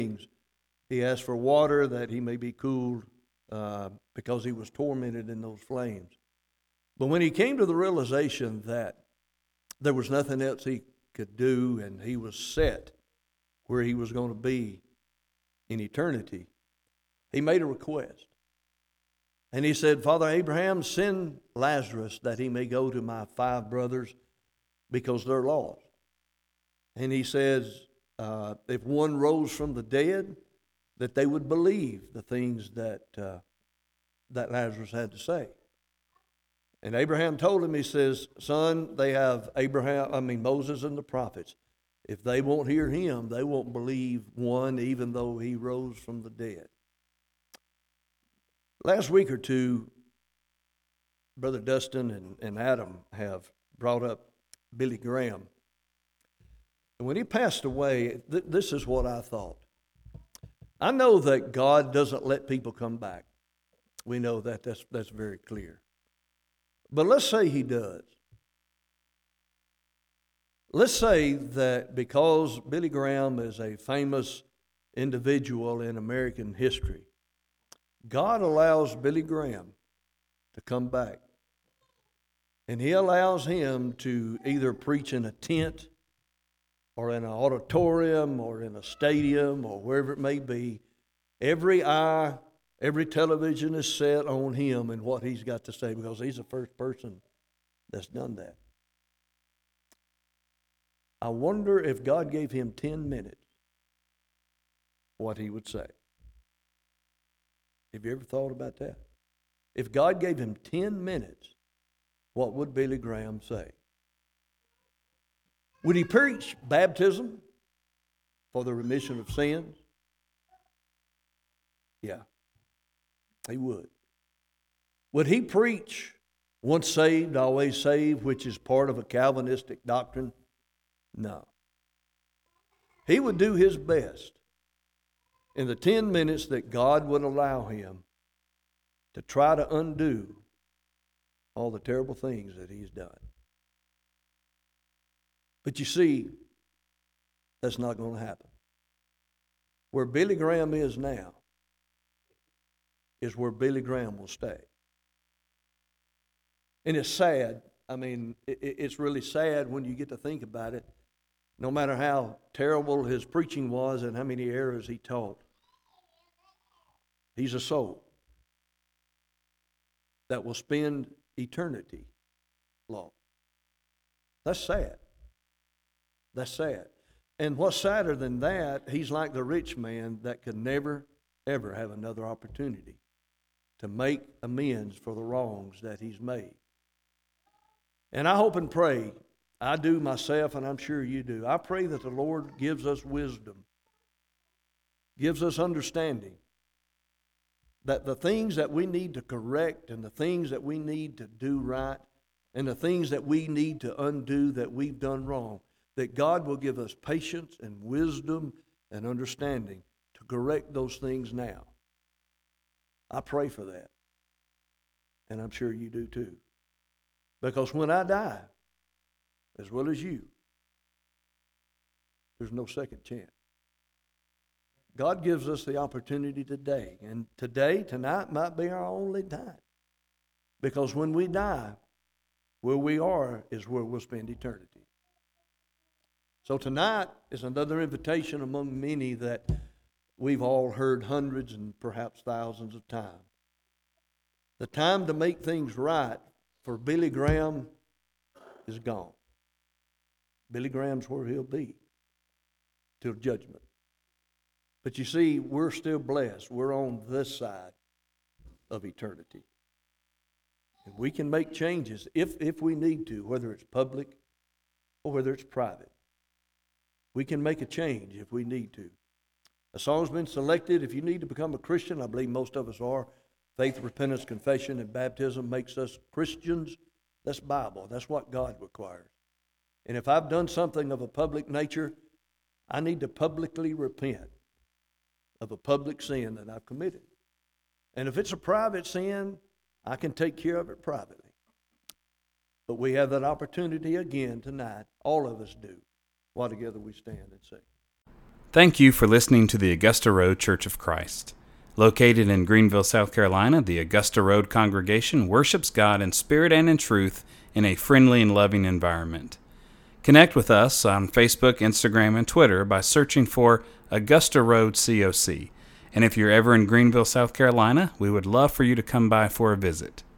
He asked for water that he may be cooled because he was tormented in those flames. But when he came to the realization that there was nothing else he could do and he was set where he was going to be in eternity, he made a request. And he said, Father Abraham, send Lazarus that he may go to my 5 brothers because they're lost. And he says, if one rose from the dead, that they would believe the things that Lazarus had to say. And Abraham told him, he says, son, they have Moses and the prophets. If they won't hear him, they won't believe one, even though he rose from the dead. Last week or two, Brother Dustin and Adam have brought up Billy Graham. And when he passed away, this is what I thought. I know that God doesn't let people come back. We know that. That's very clear. But let's say he does. Let's say that because Billy Graham is a famous individual in American history, God allows Billy Graham to come back. And he allows him to either preach in a tent or in an auditorium or in a stadium or wherever it may be. Every eye, every television is set on him and what he's got to say because he's the first person that's done that. I wonder if God gave him 10 minutes, what he would say. Have you ever thought about that? If God gave him 10 minutes, what would Billy Graham say? Would he preach baptism for the remission of sins? Yeah, he would. Would he preach once saved, always saved, which is part of a Calvinistic doctrine? No. He would do his best in the 10 minutes that God would allow him to try to undo all the terrible things that he's done. But you see, that's not going to happen. Where Billy Graham is now is where Billy Graham will stay. And it's sad. I mean, it's really sad when you get to think about it. No matter how terrible his preaching was and how many errors he taught, he's a soul that will spend eternity lost. That's sad. That's sad. And what's sadder than that, he's like the rich man that could never, ever have another opportunity to make amends for the wrongs that he's made. And I hope and pray, I do myself, and I'm sure you do, I pray that the Lord gives us wisdom, gives us understanding, that the things that we need to correct and the things that we need to do right and the things that we need to undo that we've done wrong, that God will give us patience and wisdom and understanding to correct those things now. I pray for that. And I'm sure you do too. Because when I die, as well as you, there's no second chance. God gives us the opportunity today. And tonight might be our only time. Because when we die, where we are is where we'll spend eternity. So tonight is another invitation among many that we've all heard hundreds and perhaps thousands of times. The time to make things right for Billy Graham is gone. Billy Graham's where he'll be till judgment. But you see, we're still blessed. We're on this side of eternity. And we can make changes if we need to, whether it's public or whether it's private. We can make a change if we need to. A song's been selected. If you need to become a Christian, I believe most of us are. Faith, repentance, confession, and baptism makes us Christians. That's Bible. That's what God requires. And if I've done something of a public nature, I need to publicly repent of a public sin that I've committed. And if it's a private sin, I can take care of it privately. But we have that opportunity again tonight. All of us do. While together we stand and sing. Thank you for listening to the Augusta Road Church of Christ. Located in Greenville, South Carolina, the Augusta Road congregation worships God in spirit and in truth in a friendly and loving environment. Connect with us on Facebook, Instagram, and Twitter by searching for Augusta Road COC. And if you're ever in Greenville, South Carolina, we would love for you to come by for a visit.